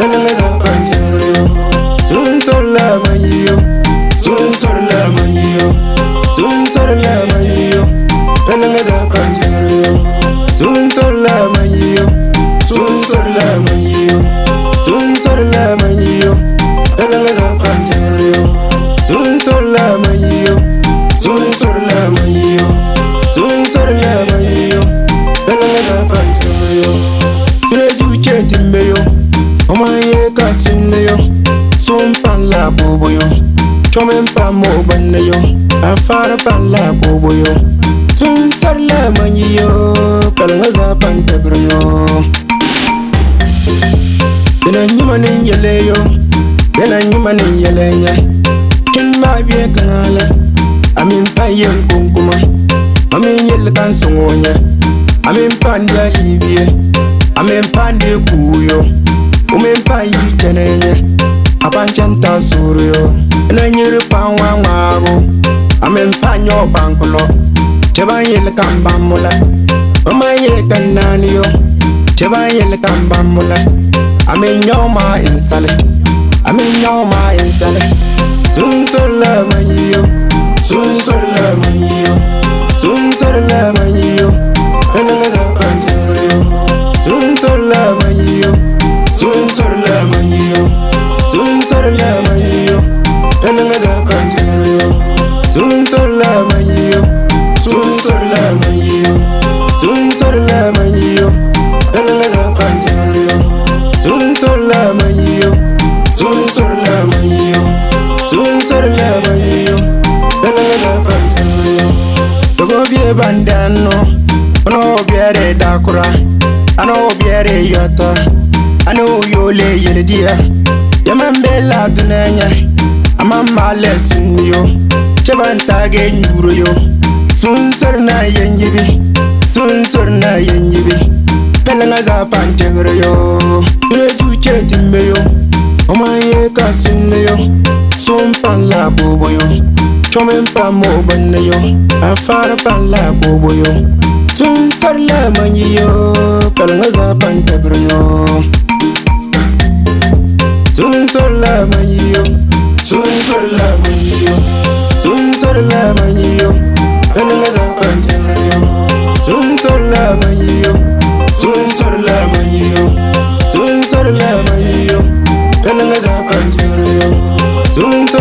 Pelanga da panjero. Tun sola manyo. Tun sola manyo. Tun sola manyo. Pelanga da panjero. Tun sola manyo. Tun sola manyo. Tun sola manyo. Pelanga da panjero. Tun sola manyo. Tun sola manyo. Tun sola manyo. Pelanga da panjero. Kile juche timbeyo. Omaye kasinleyo. Sumpan la boboyo. Chomen pa mo banneyo. Afara pan la boboyo. Tun sarla manyo. Pelanga da panjero. Dena nyuma ninyeleyo. Dena nyuma ninyelenya. Kin ma biye kanala. Amin pa yen kunkuma. Amin yel kan songonya. Amin panda libye. Amin pande kuyo. Umin pa yi tenenya. Apanchanta suryo. Ena nyiri pa wanwago. Amin pa nyo bankulo. Cheba yel kan bamula. Mama ye kan naniyo. Cheba yel kan bamula. Amin nyoma insale. Amin nyoma insale. Tun sola manyo. Tun sola manyo. Tun sola manyo. Pelanga da panjero. Tun sola manyo. Tun sola manyo. Tun sola manyo. Pelanga da panjero. Tun sola manyo. Tun sola manyo. Tun sola manyo. Pelanga da panjero. Tun sola manyo. Tun sola manyo. Tun sola manyo. Pelanga da panjero. Togo bie bandano. Ono biere dakura. Ano biere yota. Ano yole yeledia. Yamambela tunenya. Amamba lesunyo. Chebantage nyuro yo. Sunsorna yenyibi. Sunsorna yenyibi. Pelanga za pantegro yo. Kile juche timbe yo. Omaye kasinle yo. Sumpan la bobo yo. Chomen pa mo banne yo. Afara pan la bobo yo. Tun sarla manyo. Pelanga za pantegro yo. Tun sarla manyo. Tun sarla manyo. Tun sarla manyo. Pelanga za pantegro yo. Tun sarla manyo. Tun sarla manyo. Tun sarla manyo. Pelanga da panjero. Tun